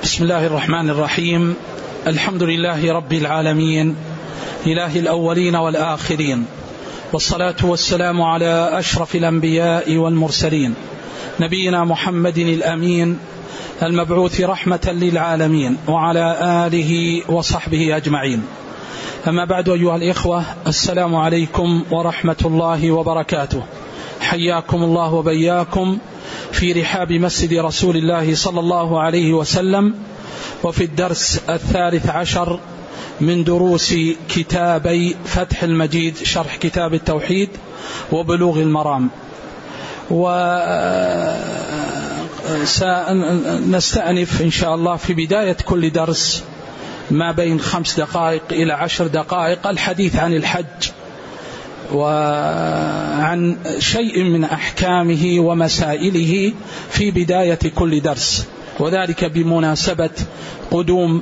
بسم الله الرحمن الرحيم. الحمد لله رب العالمين، إله الأولين والآخرين، والصلاة والسلام على أشرف الأنبياء والمرسلين، نبينا محمد الأمين المبعوث رحمة للعالمين، وعلى آله وصحبه أجمعين. أما بعد، أيها الإخوة، السلام عليكم ورحمة الله وبركاته. حياكم الله وبياكم في رحاب مسجد رسول الله صلى الله عليه وسلم، وفي الدرس 13 من دروس كتابي فتح المجيد شرح كتاب التوحيد وبلوغ المرام. وسنستأنف إن شاء الله في بداية كل درس ما بين 5 دقائق إلى 10 دقائق الحديث عن الحج وعن شيء من أحكامه ومسائله في بداية كل درس، وذلك بمناسبة قدوم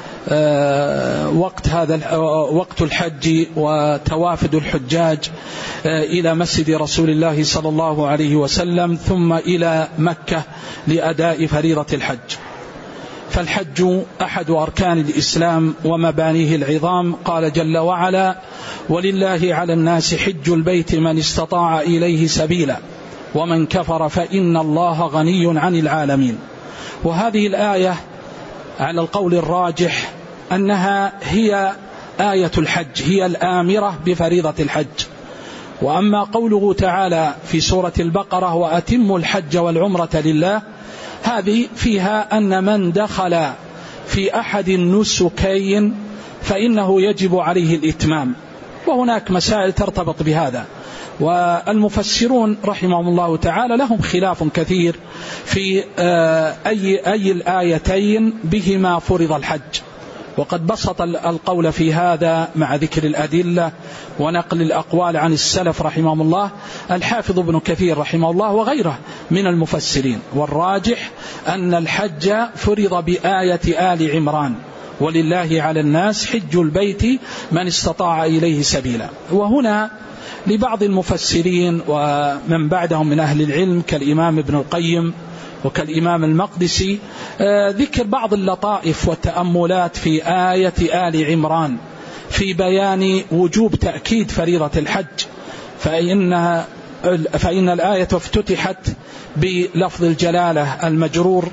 وقت الحج وتوافد الحجاج إلى مسجد رسول الله صلى الله عليه وسلم ثم إلى مكة لأداء فريضة الحج. فالحج أحد أركان الإسلام ومبانيه العظام. قال جل وعلا: ولله على الناس حج البيت من استطاع إليه سبيلا ومن كفر فإن الله غني عن العالمين. وهذه الآية على القول الراجح أنها هي آية الحج، هي الآمرة بفريضة الحج. وأما قوله تعالى في سورة البقرة: وأتموا الحج والعمرة لله، هذه فيها أن من دخل في أحد النسكين فإنه يجب عليه الإتمام، وهناك مسائل ترتبط بهذا، والمفسرون رحمهم الله تعالى لهم خلاف كثير في أي الآيتين بهما فرض الحج، وقد بسط القول في هذا مع ذكر الأدلة ونقل الأقوال عن السلف رحمهم الله الحافظ ابن كثير رحمه الله وغيره من المفسرين. والراجح أن الحج فرض بآية آل عمران: ولله على الناس حج البيت من استطاع إليه سبيلا. وهنا لبعض المفسرين ومن بعدهم من أهل العلم كالإمام ابن القيم وكالإمام المقدسي ذكر بعض اللطائف والتأملات في آية آل عمران في بيان وجوب تأكيد فريضة الحج، فإن الآية افتتحت بلفظ الجلالة المجرور،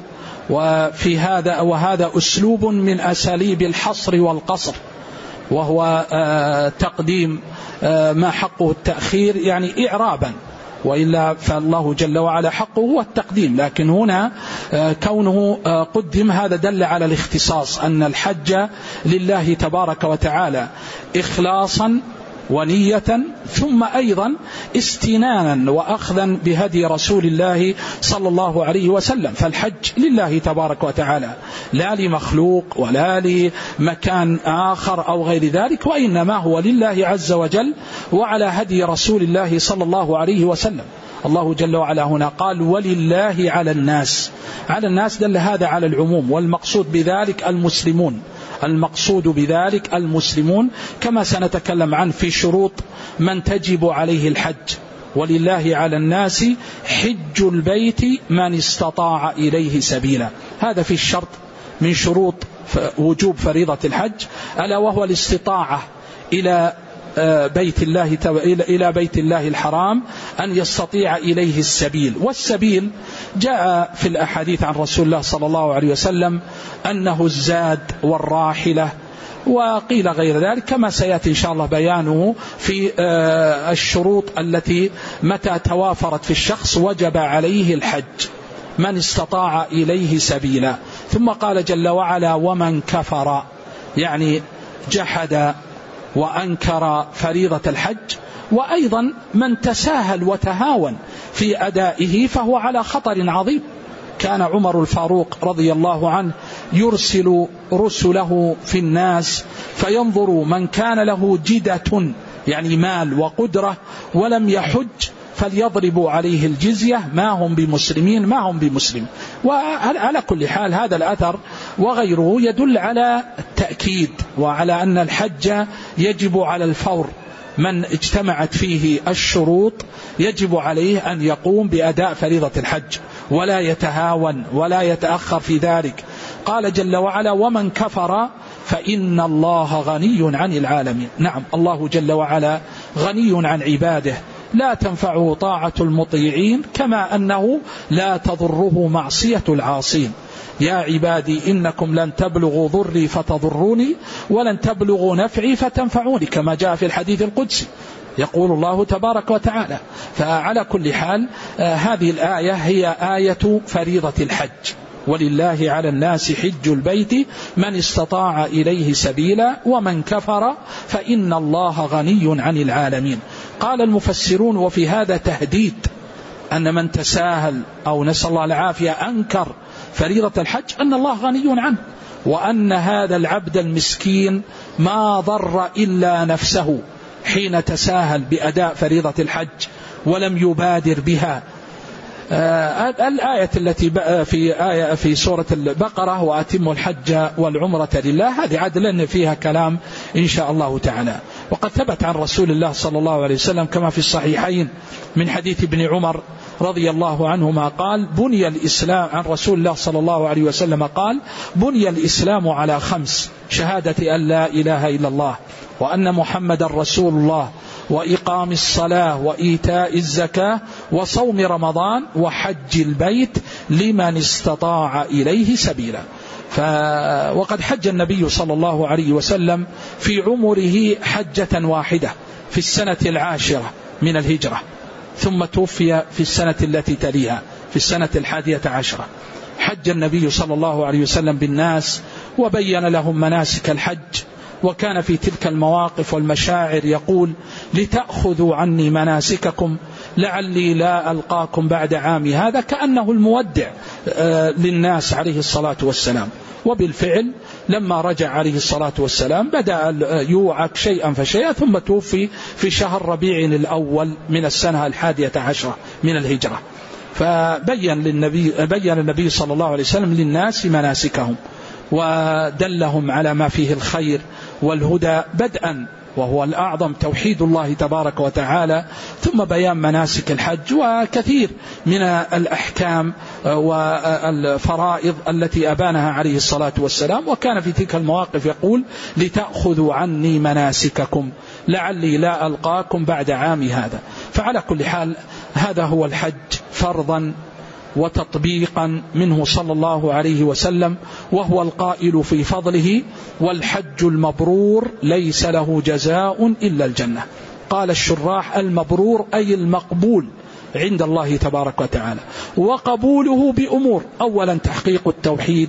وهذا أسلوب من أساليب الحصر والقصر، وهو تقديم ما حقه التأخير يعني إعرابا، وإلا فالله جل وعلا حقه هو التقديم، لكن هنا كونه قدم هذا دل على الاختصاص، أن الحج لله تبارك وتعالى إخلاصا ونية، ثم أيضا استنانا وأخذا بهدي رسول الله صلى الله عليه وسلم. فالحج لله تبارك وتعالى، لا لمخلوق ولا لمكان آخر أو غير ذلك، وإنما هو لله عز وجل وعلى هدي رسول الله صلى الله عليه وسلم. الله جل وعلا هنا قال: ولله على الناس. على الناس دل هذا على العموم، والمقصود بذلك المسلمون، المقصود بذلك المسلمون، كما سنتكلم عنه في شروط من تجب عليه الحج: ولله على الناس حج البيت من استطاع إليه سبيلا. هذا في الشرط من شروط وجوب فريضة الحج، ألا وهو الاستطاعة إلى بيت الله الحرام، أن يستطيع إليه السبيل. والسبيل جاء في الأحاديث عن رسول الله صلى الله عليه وسلم أنه الزاد والراحلة، وقيل غير ذلك، كما سيأتي إن شاء الله بيانه في الشروط التي متى توافرت في الشخص وجب عليه الحج: من استطاع إليه سبيلا. ثم قال جل وعلا: ومن كفر، يعني جحد وأنكر فريضة الحج، وأيضا من تساهل وتهاون في أدائه فهو على خطر عظيم. كان عمر الفاروق رضي الله عنه يرسل رسله في الناس فينظر من كان له جدة، يعني مال وقدرة، ولم يحج فليضربوا عليه الجزية، ما هم بمسلمين، ما هم بمسلم. وعلى كل حال هذا الأثر وغيره يدل على التأكيد وعلى أن الحج يجب على الفور، من اجتمعت فيه الشروط يجب عليه أن يقوم بأداء فريضة الحج، ولا يتهاون ولا يتأخر في ذلك. قال جل وعلا ومن كفر فإن الله غني عن العالمين. نعم، الله جل وعلا غني عن عباده، لا تنفعه طاعة المطيعين كما أنه لا تضره معصية العاصين. يا عبادي إنكم لن تبلغوا ضري فتضروني ولن تبلغوا نفعي فتنفعوني، كما جاء في الحديث القدسي، يقول الله تبارك وتعالى. فعلى كل حال هذه الآية هي آية فريضة الحج، ولله على الناس حج البيت من استطاع إليه سبيلا ومن كفر فإن الله غني عن العالمين. قال المفسرون وفي هذا تهديد أن من تساهل أو نسأل الله العافية أنكر فريضة الحج أن الله غني عنه، وأن هذا العبد المسكين ما ضر إلا نفسه حين تساهل بأداء فريضة الحج ولم يبادر بها. الآية التي في سورة البقرة وأتم الحج والعمرة لله، هذه عدل فيها كلام إن شاء الله تعالى. وقد ثبت عن رسول الله صلى الله عليه وسلم كما في الصحيحين من حديث ابن عمر رضي الله عنهما قال بني الإسلام، عن رسول الله صلى الله عليه وسلم قال بني الإسلام على 5: شهادة أن لا إله إلا الله وأن محمد رسول الله وإقام الصلاة وإيتاء الزكاة وصوم رمضان وحج البيت لمن استطاع إليه سبيلا. وقد حج النبي صلى الله عليه وسلم في عمره حجة واحدة في السنة 10 من الهجرة، ثم توفي في السنة التي تليها في السنة 11. حج النبي صلى الله عليه وسلم بالناس وبين لهم مناسك الحج، وكان في تلك المواقف والمشاعر يقول لتأخذوا عني مناسككم لعلي لا ألقاكم بعد عامي هذا، كأنه المودع للناس عليه الصلاة والسلام. وبالفعل لما رجع عليه الصلاة والسلام بدأ يوعك شيئا فشيئا، ثم توفي في شهر ربيع الأول من السنة 11 من الهجرة. فبين النبي صلى الله عليه وسلم للناس مناسكهم ودلهم على ما فيه الخير والهدى، بدءا وهو الأعظم توحيد الله تبارك وتعالى، ثم بيان مناسك الحج وكثير من الأحكام والفرائض التي أبانها عليه الصلاة والسلام. وكان في تلك المواقف يقول لتأخذوا عني مناسككم لعلي لا ألقاكم بعد عامي هذا. فعلى كل حال هذا هو الحج فرضا وتطبيقا منه صلى الله عليه وسلم، وهو القائل في فضله والحج المبرور ليس له جزاء إلا الجنة. قال الشراح المبرور أي المقبول عند الله تبارك وتعالى، وقبوله بأمور: أولا تحقيق التوحيد،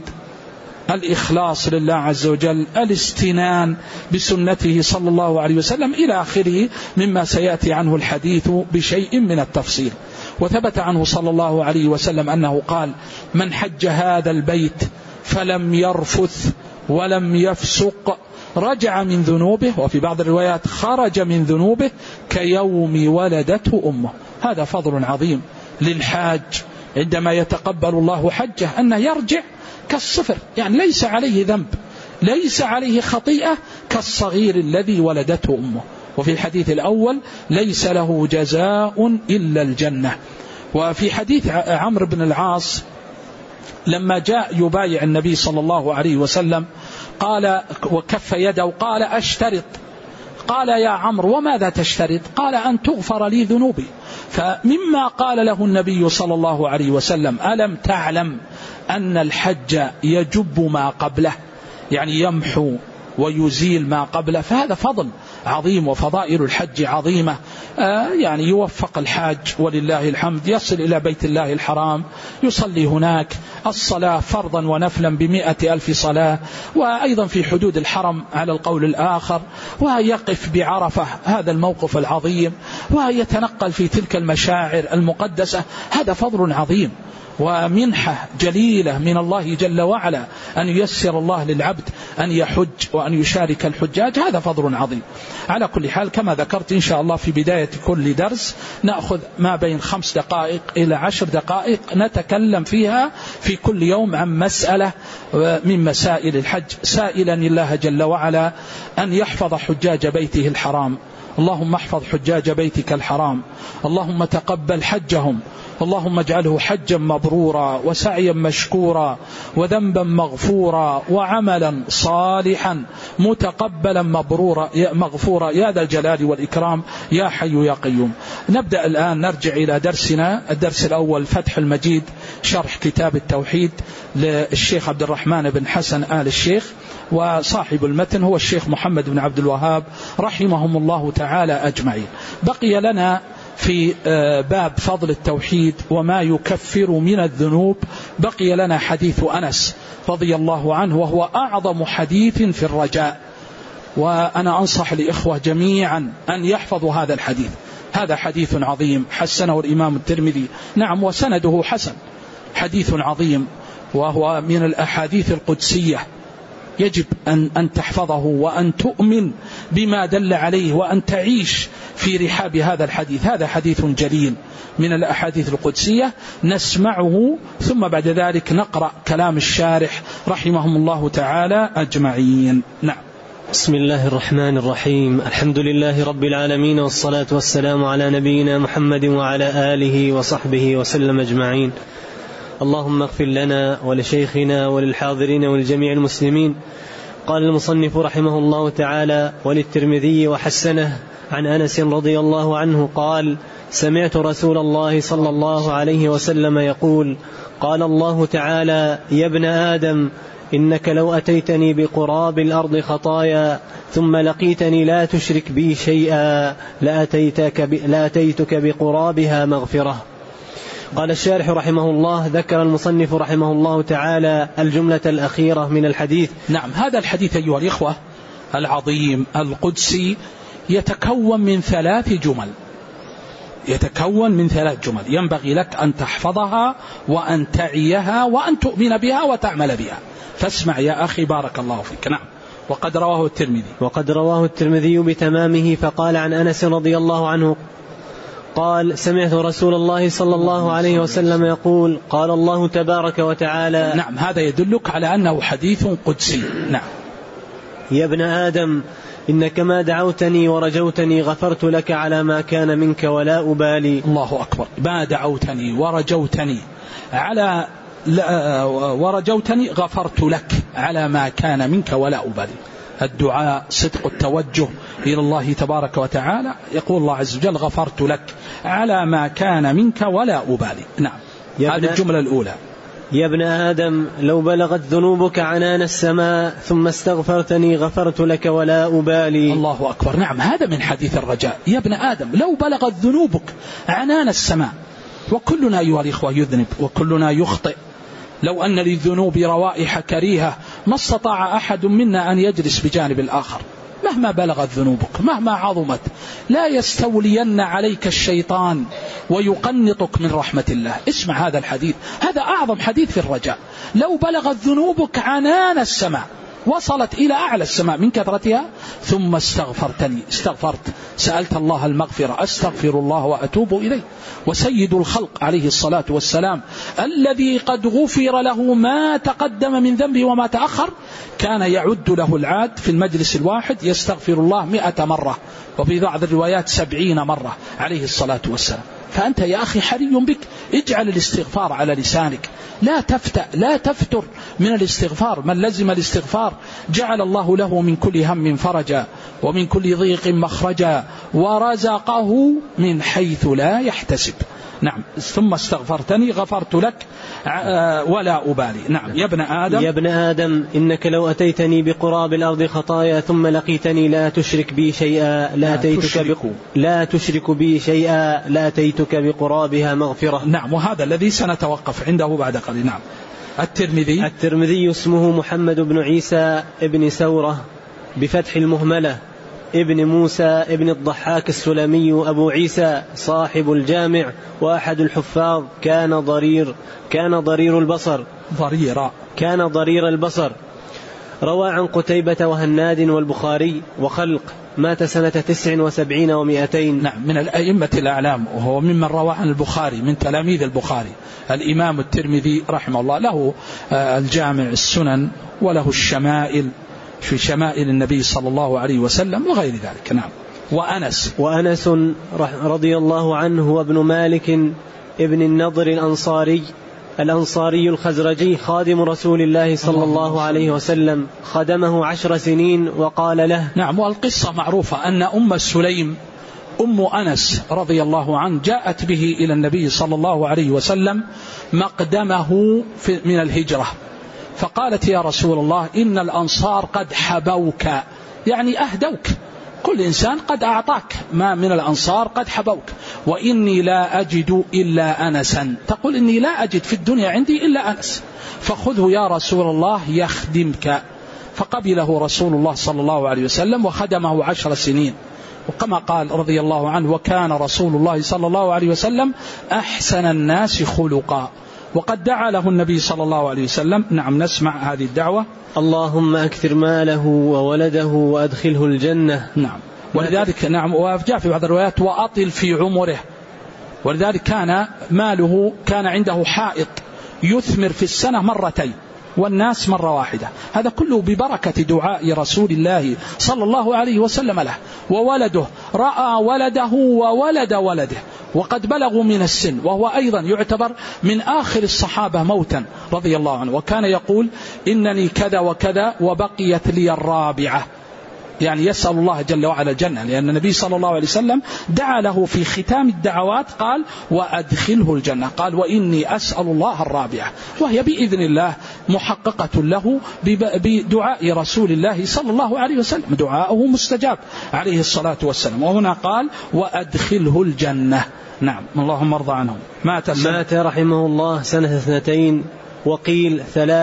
الإخلاص لله عز وجل، الاستنان بسنته صلى الله عليه وسلم إلى آخره مما سيأتي عنه الحديث بشيء من التفصيل. وثبت عنه صلى الله عليه وسلم أنه قال من حج هذا البيت فلم يرفث ولم يفسق رجع من ذنوبه، وفي بعض الروايات خرج من ذنوبه كيوم ولدته أمه. هذا فضل عظيم للحاج عندما يتقبل الله حجه، أنه يرجع كالصفر، يعني ليس عليه ذنب، ليس عليه خطيئة كالصغير الذي ولدته أمه. وفي الحديث الأول ليس له جزاء إلا الجنة. وفي حديث عمرو بن العاص لما جاء يبايع النبي صلى الله عليه وسلم قال وكف يده قال أشترط. قال يا عمرو وماذا تشترط؟ قال أن تغفر لي ذنوبي. فمما قال له النبي صلى الله عليه وسلم ألم تعلم أن الحج يجب ما قبله، يعني يمحو ويزيل ما قبله. فهذا فضل عظيم وفضائل الحج عظيمة. يعني يوفق الحاج ولله الحمد، يصل إلى بيت الله الحرام، يصلي هناك الصلاة فرضا ونفلا 100,000 صلاة، وأيضا في حدود الحرم على القول الآخر، ويقف بعرفة هذا الموقف العظيم، ويتنقل في تلك المشاعر المقدسة. هذا فضل عظيم ومنحة جليلة من الله جل وعلا أن ييسر الله للعبد أن يحج وأن يشارك الحجاج. هذا فضل عظيم. على كل حال كما ذكرت إن شاء الله في بداية كل درس نأخذ ما بين 5 دقائق إلى 10 دقائق نتكلم فيها في كل يوم عن مسألة من مسائل الحج، سائلا الله جل وعلا أن يحفظ حجاج بيته الحرام اللهم احفظ حجاج بيتك الحرام، اللهم تقبل حجهم، اللهم اجعله حجا مبرورا وسعيا مشكورا وذنبا مغفورا وعملا صالحا متقبلا مغفورا يا ذا الجلال والإكرام يا حي يا قيوم. نبدأ الآن، نرجع إلى درسنا. الدرس الأول فتح المجيد شرح كتاب التوحيد للشيخ عبد الرحمن بن حسن آل الشيخ، وصاحب المتن هو الشيخ محمد بن عبد الوهاب رحمهم الله تعالى أجمعين. بقي لنا في باب فضل التوحيد وما يكفر من الذنوب بقي لنا حديث أنس رضي الله عنه، وهو أعظم حديث في الرجاء، وأنا أنصح لإخوة جميعا أن يحفظوا هذا الحديث. هذا حديث عظيم حسنه الإمام الترمذي، نعم وسنده حسن، حديث عظيم وهو من الأحاديث القدسية، يجب أن تحفظه وأن تؤمن بما دل عليه وأن تعيش في رحاب هذا الحديث. هذا حديث جليل من الأحاديث القدسية نسمعه، ثم بعد ذلك نقرأ كلام الشارح رحمهم الله تعالى أجمعين. نعم. بسم الله الرحمن الرحيم، الحمد لله رب العالمين، والصلاة والسلام على نبينا محمد وعلى آله وصحبه وسلم أجمعين. اللهم اغفر لنا ولشيخنا وللحاضرين ولجميع المسلمين. قال المصنف رحمه الله تعالى: وللترمذي وحسنه عن أنس رضي الله عنه قال: سمعت رسول الله صلى الله عليه وسلم يقول: قال الله تعالى: يا ابن آدم إنك لو أتيتني بقراب الأرض خطايا ثم لقيتني لا تشرك بي شيئا لأتيتك بقرابها مغفرة. قال الشارح رحمه الله: ذكر المصنف رحمه الله تعالى الجملة الأخيرة من الحديث. نعم، هذا الحديث أيها الإخوة العظيم القدسي يتكون من 3 جمل، ينبغي لك أن تحفظها وأن تعيها وأن تؤمن بها وتعمل بها. فاسمع يا أخي بارك الله فيك. نعم. وقد رواه الترمذي بتمامه، فقال عن أنس رضي الله عنه قال: سمعت رسول الله صلى الله عليه وسلم يقول: قال الله تبارك وتعالى. نعم، هذا يدلك على أنه حديث قدسي. نعم. يا ابن آدم إنك ما دعوتني ورجوتني غفرت لك على ما كان منك ولا أبالي. الله أكبر. ما دعوتني ورجوتني ورجوتني غفرت لك على ما كان منك ولا أبالي. الدعاء صدق التوجه إلى الله تبارك وتعالى. يقول الله عز وجل: غفرت لك على ما كان منك ولا أبالي. نعم، هذه الجملة الأولى. يا ابن آدم لو بلغت ذنوبك عنان السماء ثم استغفرتني غفرت لك ولا أبالي. الله أكبر. نعم، هذا من حديث الرجاء. يا ابن آدم لو بلغت ذنوبك عنان السماء، وكلنا أيها الإخوة يذنب وكلنا يخطئ. لو أن للذنوب روائح كريهة ما استطاع أحد منا أن يجلس بجانب الآخر، مهما بلغت ذنوبك مهما عظمت. لا يستولين عليك الشيطان ويقنطك من رحمة الله. اسمع هذا الحديث، هذا أعظم حديث في الرجاء. لو بلغت ذنوبك عنان السماء، وصلت إلى أعلى السماء من كثرتها، ثم استغفرت سألت الله المغفرة، أستغفر الله وأتوب إليه. وسيد الخلق عليه الصلاة والسلام الذي قد غفر له ما تقدم من ذنبه وما تأخر، كان يعد له العاد في المجلس الواحد يستغفر الله 100 مرة، وفي بعض الروايات 70 مرة عليه الصلاة والسلام. فأنت يا أخي حري بك اجعل الاستغفار على لسانك، لا تفتر من الاستغفار. من لزم الاستغفار جعل الله له من كل هم فرجا ومن كل ضيق مخرجا ورزقه من حيث لا يحتسب. نعم. ثم استغفرتني غفرت لك ولا أبالي. نعم. يا ابن آدم إنك لو أتيتني بقراب الأرض خطايا ثم لقيتني لا تشرك بي شيئا لأتيتك بقرابها مغفرة. نعم، وهذا الذي سنتوقف عنده بعد قليل. نعم. الترمذي اسمه محمد بن عيسى ابن سورة بفتح المهملة ابن موسى ابن الضحاك السلمي أبو عيسى صاحب الجامع وأحد الحفاظ. كان ضرير البصر. روى عن قتيبة وهناد والبخاري وخلق. مات سنة 79 و200. نعم، من الأئمة الأعلام، وهو ممن روى عن البخاري من تلاميذ البخاري. الإمام الترمذي رحمه الله له الجامع السنن، وله الشمائل في شمائل النبي صلى الله عليه وسلم وغير ذلك. نعم. وأنس رضي الله عنه وابن مالك ابن النضر الأنصاري الخزرجي خادم رسول الله صلى الله عليه وسلم، خدمه 10 سنين وقال له. نعم. والقصة معروفة أن أم سليم أم أنس رضي الله عنه جاءت به إلى النبي صلى الله عليه وسلم مقدمه من الهجرة، فقالت يا رسول الله إن الأنصار قد حبوك، يعني أهدوك، كل إنسان قد أعطاك ما من الأنصار قد حبوك، وإني لا أجد إلا أنسا، تقول إني لا أجد في الدنيا عندي إلا أنس، فخذه يا رسول الله يخدمك. فقبله رسول الله صلى الله عليه وسلم وخدمه 10 سنين، وكما قال رضي الله عنه وكان رسول الله صلى الله عليه وسلم أحسن الناس خلقا، وقد دعا له النبي صلى الله عليه وسلم. نعم، نسمع هذه الدعوة. اللهم أكثر ماله وولده وأدخله الجنة. نعم. ولذلك نعم، وجاء في بعض الروايات وأطل في عمره، ولذلك كان ماله كان عنده حائط يثمر في السنة 2 مرات والناس 1 واحدة، هذا كله ببركة دعاء رسول الله صلى الله عليه وسلم له. وولده رأى ولده وولد ولده وقد بلغوا من السن، وهو أيضا يعتبر من آخر الصحابة موتا رضي الله عنه، وكان يقول إنني كذا وكذا وبقيت لي الرابعة، يعني يسأل الله جل وعلا الجنة، لأن النبي صلى الله عليه وسلم دعا له في ختام الدعوات قال وأدخله الجنة، قال وإني أسأل الله الرابعة، وهي بإذن الله محققة له بدعاء رسول الله صلى الله عليه وسلم، دعاءه مستجاب عليه الصلاة والسلام. وهنا قال وأدخله الجنة. نعم. اللهم ارضى عنهم. مات رحمه الله سنة 2 وقيل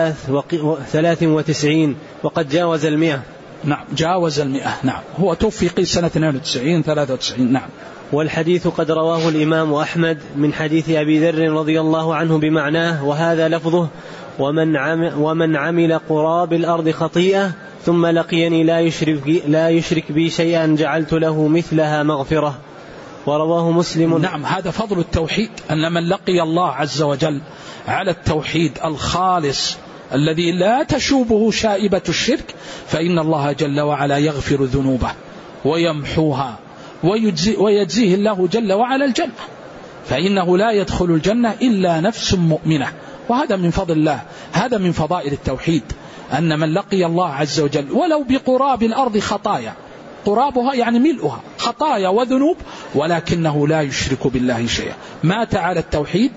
93 وقد جاوز 100. نعم، جاوز 100. نعم، هو توفي قيل سنة 92 93. نعم. والحديث قد رواه الإمام أحمد من حديث أبي ذر رضي الله عنه بمعناه، وهذا لفظه ومن عمل قراب الأرض خطيئة ثم لقيني لا يشرك بي شيئا جعلت له مثلها مغفرة. ورواه مسلم. نعم، هذا فضل التوحيد، أن من لقي الله عز وجل على التوحيد الخالص الذي لا تشوبه شائبة الشرك، فإن الله جل وعلا يغفر ذنوبه ويمحوها ويجزيه الله جل وعلا الجنة، فإنه لا يدخل الجنة إلا نفس مؤمنة، وهذا من فضل الله، هذا من فضائل التوحيد، أن من لقي الله عز وجل ولو بقراب الأرض خطايا، قرابها يعني ملؤها خطايا وذنوب، ولكنه لا يشرك بالله شيئا، مات على التوحيد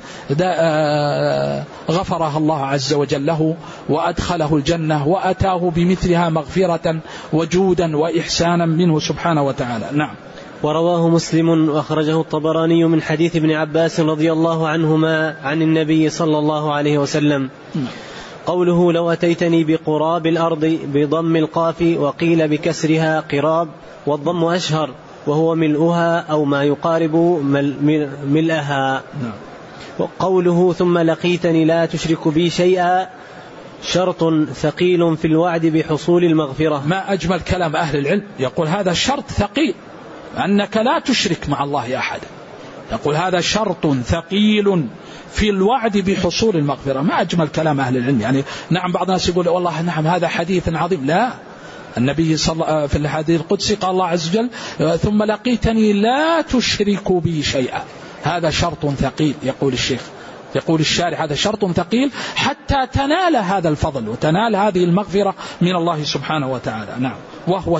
غفرها الله عز وجل له وأدخله الجنة وأتاه بمثلها مغفرة وجودا وإحسانا منه سبحانه وتعالى. نعم. ورواه مسلم وأخرجه الطبراني من حديث ابن عباس رضي الله عنهما عن النبي صلى الله عليه وسلم قوله لو أتيتني بقراب الأرض بضم القاف وقيل بكسرها قراب، والضم أشهر وهو ملؤها أو ما يقارب ملئها. وقوله ثم لقيتني لا تشرك بي شيئا شرط ثقيل في الوعد بحصول المغفرة. ما أجمل كلام أهل العلم، يقول هذا شرط ثقيل أنك لا تشرك مع الله أحدا، يقول هذا شرط ثقيل في الوعد بحصول المغفرة. ما أجمل كلام أهل العلم. يعني نعم، بعض الناس يقول والله نعم هذا حديث عظيم، لا، النبي في الحديث القدسي قال الله عز وجل ثم لقيتني لا تشرك بي شيئا، هذا شرط ثقيل، يقول الشارع هذا شرط ثقيل حتى تنال هذا الفضل وتنال هذه المغفرة من الله سبحانه وتعالى. نعم. وهو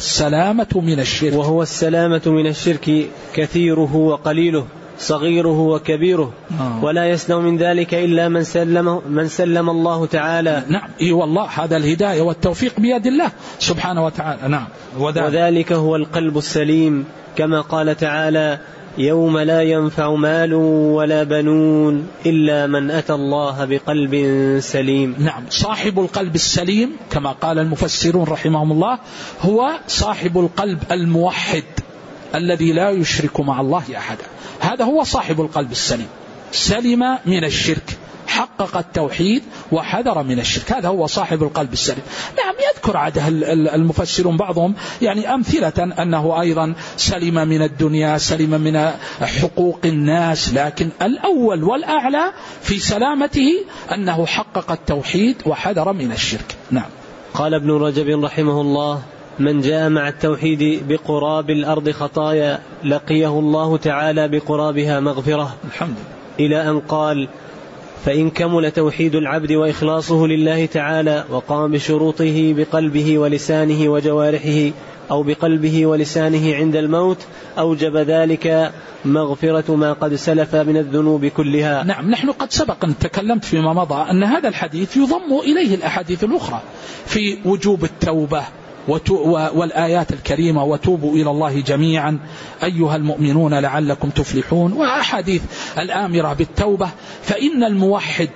السلامة من الشرك كثيره وقليله صغيره وكبيره، ولا يسلم من ذلك إلا من سلم الله تعالى. نعم. والله هذا الهداية والتوفيق بيد الله سبحانه وتعالى. نعم. وذلك هو القلب السليم، كما قال تعالى يوم لا ينفع مال ولا بنون إلا من أتى الله بقلب سليم. نعم. صاحب القلب السليم كما قال المفسرون رحمهم الله هو صاحب القلب الموحد الذي لا يشرك مع الله أحدا، هذا هو صاحب القلب السليم، سلم من الشرك، حقق التوحيد وحذر من الشرك، هذا هو صاحب القلب السليم. نعم. يذكر عده المفسرون بعضهم يعني أمثلة أنه أيضا سلم من الدنيا، سلم من حقوق الناس، لكن الأول والأعلى في سلامته أنه حقق التوحيد وحذر من الشرك. نعم. قال ابن رجب رحمه الله من جاء مع التوحيد بقراب الأرض خطايا لقيه الله تعالى بقرابها مغفرة. الحمد لله. إلى أن قال: فإن كمل توحيد العبد وإخلاصه لله تعالى وقام بشروطه بقلبه ولسانه وجوارحه أو بقلبه ولسانه عند الموت أوجب ذلك مغفرة ما قد سلف من الذنوب كلها. نعم، نحن قد سبق أن تكلمت فيما مضى أن هذا الحديث يضم إليه الأحاديث الأخرى في وجوب التوبة والآيات الكريمة: وتوبوا إلى الله جميعا أيها المؤمنون لعلكم تفلحون، وأحاديث الآمرة بالتوبة. فإن الموحد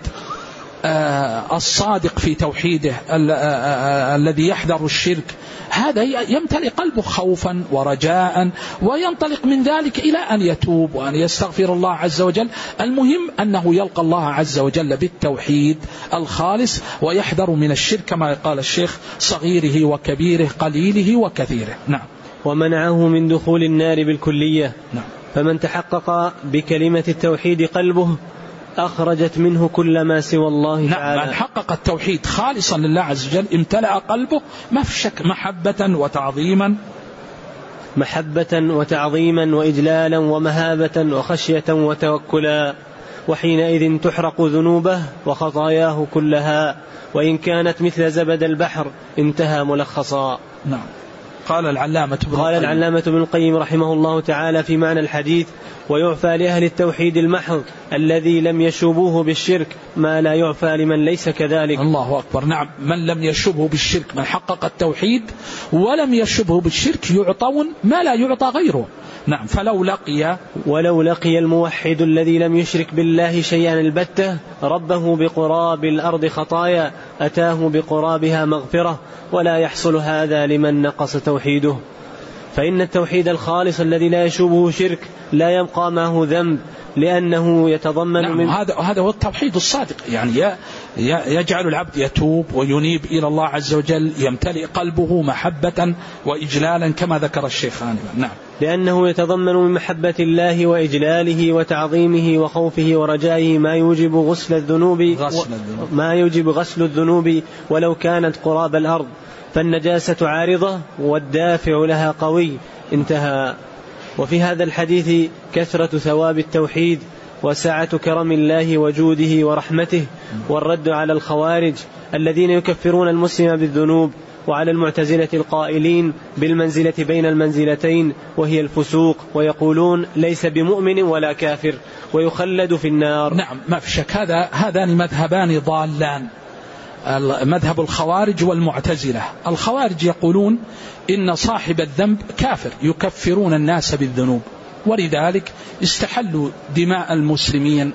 الصادق في توحيده الذي يحذر الشرك هذا يمتلئ قلبه خوفا ورجاء، وينطلق من ذلك إلى أن يتوب وأن يستغفر الله عز وجل. المهم أنه يلقى الله عز وجل بالتوحيد الخالص ويحذر من الشرك كما قال الشيخ: صغيره وكبيره قليله وكثيره. نعم. ومنعه من دخول النار بالكلية. نعم. فمن تحقق بكلمة التوحيد قلبه أخرجت منه كل ما سوى الله تعالى. نعم، من حقق التوحيد خالصا لله عز وجل امتلأ قلبه ما في شك محبة وتعظيما وإجلالا ومهابة وخشية وتوكلا، وحينئذ تحرق ذنوبه وخطاياه كلها، وإن كانت مثل زبد البحر انتهى ملخصا. نعم. قال العلامة ابن القيم رحمه الله تعالى في معنى الحديث: ويعفى لأهل التوحيد المحض الذي لم يشوبوه بالشرك ما لا يعفى لمن ليس كذلك. الله أكبر. نعم، من لم يشوبه بالشرك، من حقق التوحيد ولم يشوبه بالشرك يعطون ما لا يعطى غيره. نعم. ولو لقي الموحد الذي لم يشرك بالله شيئا البتة ربه بقراب الأرض خطايا أتاه بقرابها مغفرة، ولا يحصل هذا لمن نقص توحيده. فإن التوحيد الخالص الذي لا يشوبه شرك لا يبقى معه ذنب، لأنه يتضمن نعم هذا هو التوحيد الصادق، يعني يجعل العبد يتوب وينيب إلى الله عز وجل، يمتلئ قلبه محبة وإجلالا كما ذكر الشيخ آنفا. نعم. لأنه يتضمن من محبة الله وإجلاله وتعظيمه وخوفه ورجائه ما يوجب غسل الذنوب ولو كانت قراب الأرض، فالنجاسة عارضة والدافع لها قوي. انتهى. وفي هذا الحديث كثرة ثواب التوحيد وسعة كرم الله وجوده ورحمته، والرد على الخوارج الذين يكفرون المسلم بالذنوب، وعلى المعتزلة القائلين بالمنزلة بين المنزلتين وهي الفسوق، ويقولون ليس بمؤمن ولا كافر ويخلد في النار. نعم، ما في شك هذان مذهبان ضالان، مذهب الخوارج والمعتزلة. الخوارج يقولون إن صاحب الذنب كافر، يكفرون الناس بالذنوب، ولذلك استحلوا دماء المسلمين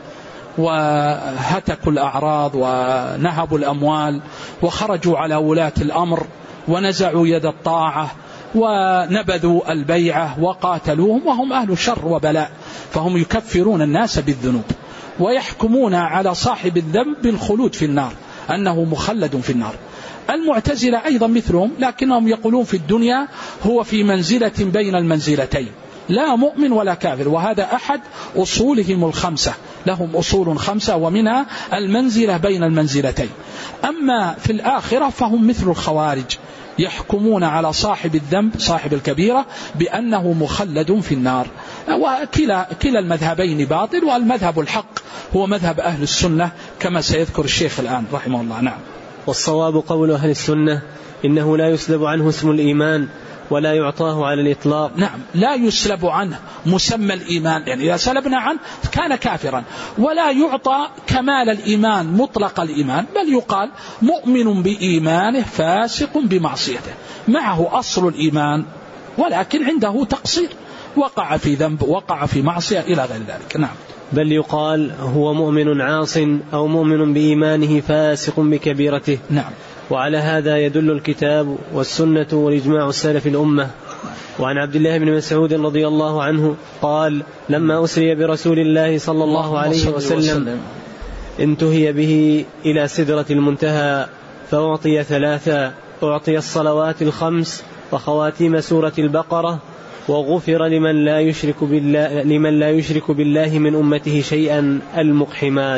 وهتكوا الأعراض ونهبوا الأموال وخرجوا على ولاة الأمر ونزعوا يد الطاعة ونبذوا البيعة وقاتلوهم وهم أهل شر وبلاء، فهم يكفرون الناس بالذنوب ويحكمون على صاحب الذنب بالخلود في النار، أنه مخلد في النار. المعتزلة أيضا مثلهم، لكنهم يقولون في الدنيا هو في منزلة بين المنزلتين، لا مؤمن ولا كافر، وهذا أحد أصولهم الخمسة، لهم أصول خمسة ومنها المنزلة بين المنزلتين. أما في الآخرة فهم مثل الخوارج، يحكمون على صاحب الذنب صاحب الكبيرة بأنه مخلد في النار. وكلا المذهبين باطل، والمذهب الحق هو مذهب أهل السنة كما سيذكر الشيخ الآن رحمه الله. نعم. والصواب قول أهل السنة إنه لا يسلب عنه اسم الإيمان ولا يعطاه على الإطلاق. نعم، لا يسلب عنه مسمى الإيمان، يعني إذا سلبنا عنه كان كافرا، ولا يعطى كمال الإيمان مطلق الإيمان، بل يقال مؤمن بإيمانه فاسق بمعصيته، معه أصل الإيمان ولكن عنده تقصير، وقع في ذنب وقع في معصية إلى غير ذلك. نعم. بل يقال هو مؤمن عاص أو مؤمن بإيمانه فاسق بكبيرته. نعم. وعلى هذا يدل الكتاب والسنة والإجماع السلف الأمة. وعن عبد الله بن مسعود رضي الله عنه قال: لما أسري برسول الله صلى الله عليه وسلم انتهي به إلى سدرة المنتهى فأعطي ثلاثة: أعطي الصلوات الخمس وخواتيم سورة البقرة، وغفر لمن لا يشرك بالله من أمته شيئا المقحمات.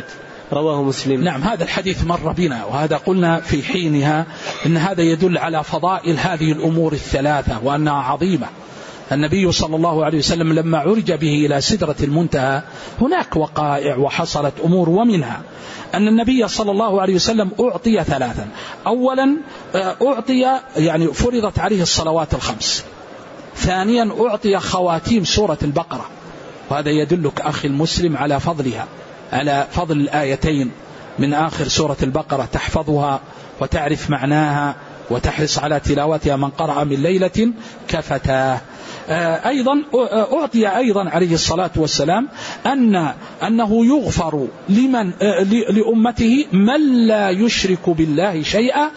رواه مسلم. نعم، هذا الحديث مر بنا، وهذا قلنا في حينها إن هذا يدل على فضائل هذه الأمور الثلاثة وأنها عظيمة. النبي صلى الله عليه وسلم لما عرج به إلى سدرة المنتهى هناك وقائع وحصلت أمور، ومنها أن النبي صلى الله عليه وسلم أعطي ثلاثا. أولا أعطي يعني فرضت عليه الصلوات الخمس. ثانيا أعطي خواتيم سورة البقرة، وهذا يدلك أخي المسلم على فضلها، على فضل الآيتين من آخر سورة البقرة، تحفظها وتعرف معناها وتحرص على تلاوتها من قرأ من ليلة كفتاه. أيضا أعطي أيضا عليه الصلاة والسلام أنه يغفر لأمته من لا يشرك بالله شيئا.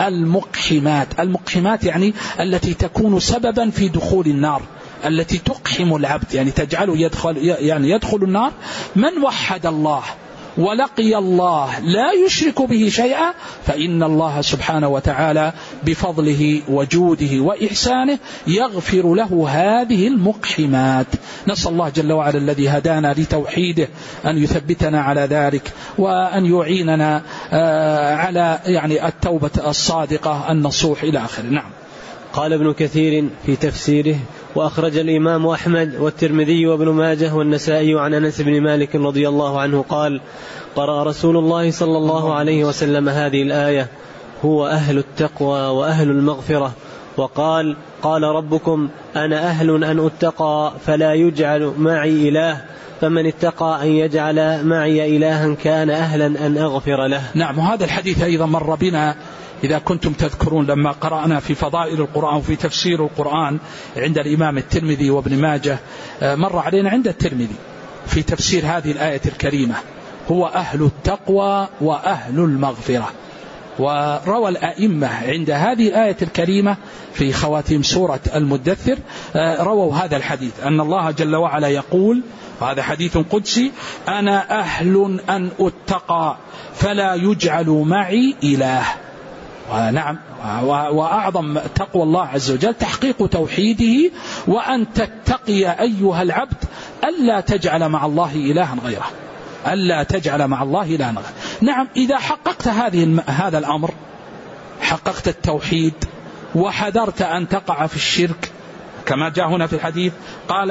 المقحمات يعني التي تكون سببا في دخول النار، التي تقحم العبد يعني تجعله يدخل النار. من وحد الله ولقي الله لا يشرك به شيئا فإن الله سبحانه وتعالى بفضله وجوده وإحسانه يغفر له هذه المقحمات. نسأل الله جل وعلا الذي هدانا لتوحيده أن يثبتنا على ذلك، وأن يعيننا على يعني التوبة الصادقة النصوح إلى آخره. نعم. قال ابن كثير في تفسيره: وأخرج الإمام أحمد والترمذي وابن ماجه والنسائي عن أنس بن مالك رضي الله عنه قال: قرأ رسول الله صلى الله عليه وسلم هذه الآية: هو أهل التقوى وأهل المغفرة. وقال: قال ربكم: أنا أهل أن أتقى فلا يجعل معي إله، فمن اتقى أن يجعل معي إلها كان أهلا أن أغفر له. نعم، وهذا الحديث أيضا مر بنا إذا كنتم تذكرون لما قرأنا في فضائل القرآن وفي تفسير القرآن عند الإمام الترمذي وابن ماجه، مر علينا عند الترمذي في تفسير هذه الآية الكريمة: هو أهل التقوى وأهل المغفرة. وروى الأئمة عند هذه الآية الكريمة في خواتيم سورة المدثر رووا هذا الحديث، أن الله جل وعلا يقول، وهذا حديث قدسي: أنا أهل أن أتقى فلا يجعل معي إله. ونعم، وأعظم تقوى الله عز وجل تحقيق توحيده، وأن تتقي أيها العبد ألا تجعل مع الله إلها غيره، ألا تجعل مع الله إلها غيره. نعم، إذا حققت هذا الأمر، حققت التوحيد وحذرت أن تقع في الشرك كما جاء هنا في الحديث، قال: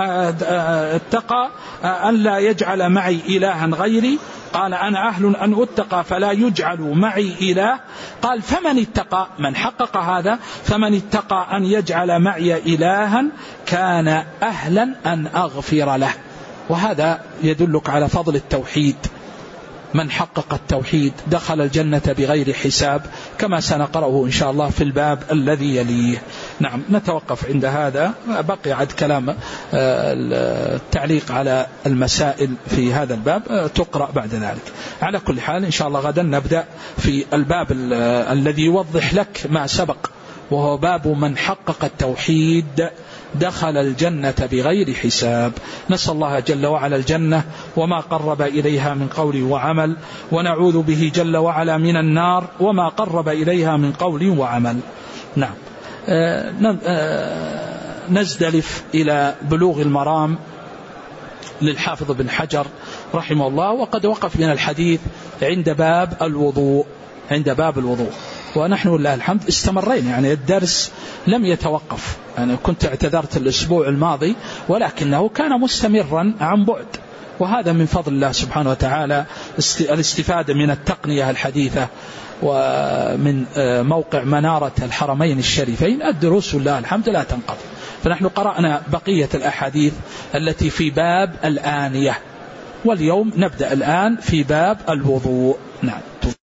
واتقى أن لا يجعل معي إلها غيري. قال: أنا أهل أن أتقى فلا يجعل معي إله. قال: فمن اتقى، من حقق هذا، فمن اتقى أن يجعل معي إلها كان أهلا أن أغفر له. وهذا يدلك على فضل التوحيد. من حقق التوحيد دخل الجنة بغير حساب، كما سنقرأه إن شاء الله في الباب الذي يليه. نعم، نتوقف عند هذا، بقي عد كلام التعليق على المسائل في هذا الباب تقرأ بعد ذلك. على كل حال إن شاء الله غدا نبدأ في الباب الذي يوضح لك ما سبق، وهو باب من حقق التوحيد دخل الجنة بغير حساب. نسأل الله جل وعلا الجنة وما قرب إليها من قول وعمل، ونعوذ به جل وعلا من النار وما قرب إليها من قول وعمل. نعم، نزدلف إلى بلوغ المرام للحافظ بن حجر رحمه الله، وقد وقف من الحديث عند باب الوضوء، ونحن لله الحمد استمرين، يعني الدرس لم يتوقف. أنا كنت اعتذرت الأسبوع الماضي، ولكنه كان مستمرا عن بعد، وهذا من فضل الله سبحانه وتعالى، الاستفادة من التقنية الحديثة ومن موقع منارة الحرمين الشريفين. الدروس لله الحمد لا تنقطع. فنحن قرأنا بقية الأحاديث التي في باب الآنية، واليوم نبدأ الآن في باب الوضوء. نعم.